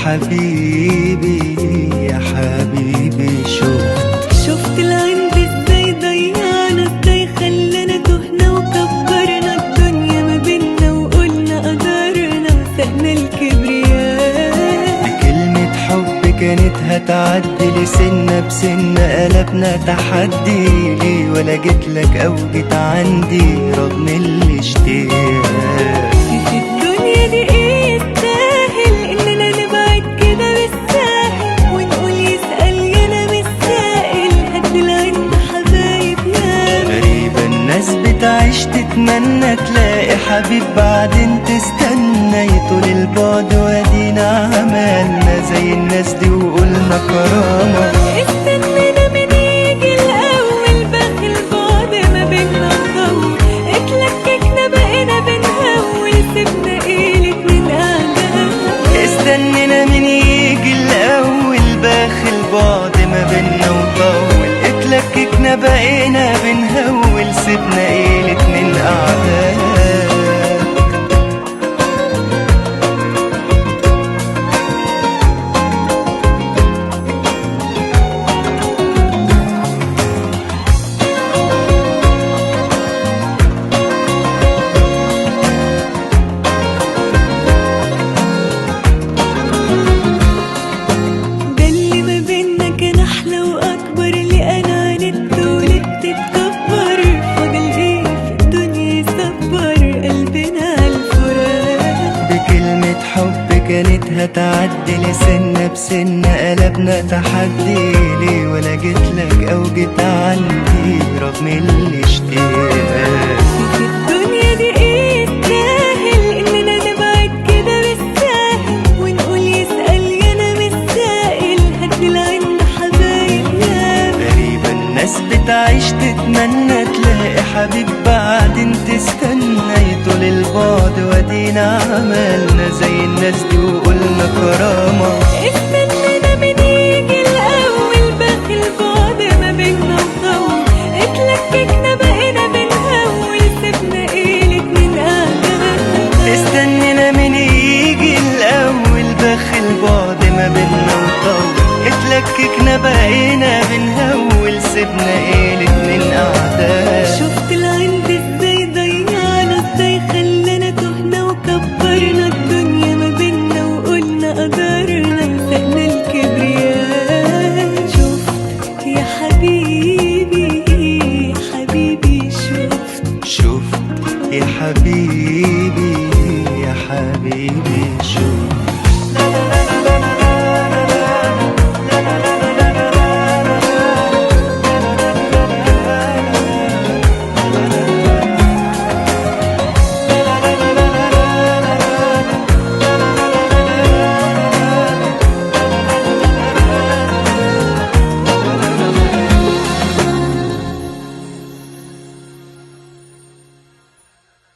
حبيبي يا حبيبي شفت العند ازاي ضيعنا، ازاي خلانا تهنا وكبرنا الدنيا ما بينا وقلنا قدرنا وسقنا الكبرياء. بكلمة حب كانت هتعدي لسنة بسنة قلبنا تحدي، ليه ولا جيتلك او جيت عندي رغم الاشتياق. في الدنيا دي ايه يستاهل اننا نبعد كده بالساهل ونقول يسأل يانا مش سائل هد العند حبايبنا. غريبة الناس بتعيش تتمنى تلاقي حبيب بعدين تستنى يطول البعد وادينا عملنا زي الناس دي وقلنا كرامة. استنينا من يجي الاول باقي البعد ما بينا نطول، اتلككنا بقينا بنهول سيبنا ايه الاتنين قاعدة. استنينا من يجي الاول باخي البعد ما بينا وطول، اتلككنا بقينا بنهول سيبنا ايه الاتنين قاعدة. ده اللي ما بينا كان احلى واكبر، اللي انا عاندت ولدت اتكبر فاضل ايه في الدنيا يصبر قلبنا عالفراق. بكلمة حب كانت هتعدي لسنة بسنة قلبنا تحدي، ليه ولا جيتلك او جيت عندي رغم الاشتياق. في الدنيا دي ايه يستاهل اننا نبعد كده بالساهل ونقول يسأل يانا مش سائل هد العند حبايبنا. غريبة الناس بتعيش تتمنى تلاقي حبيب بعدين تستنى يطول البعد وادينا عملنا زي الناس دي وقلنا كرامة. استنينا من يجي الاول باقي البعد ما بينا نطول، اتلككنا بقينا بنهول سيبنا ايه الاتنين قاعدة. استنينا من يجي الاول باخي البعد ما بينا وطول، اتلككنا بقينا بنهول سيبنا ايه الاتنين قاعدة. شفت العند ازاي ضيعنا، ازاي خلانا تهنا وكبرنا الدنيا ما بينا وقلنا قدرنا وسقنا الكبرياء. شفت يا حبيبي يا حبيبي شفت يا حبيبي يا حبيبي